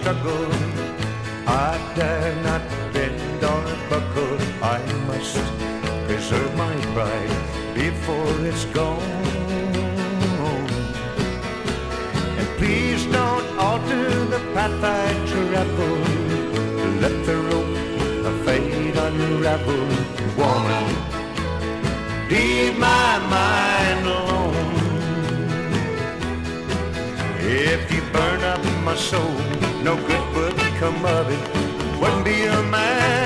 struggle. I dare not bend or buckle. I must preserve my pride before it's gone. And please don't alter the path I travel. Let the rope of fate unravel. Woman, leave my mind alone. If you burn up my soul, no good would come of it. Wouldn't be a man.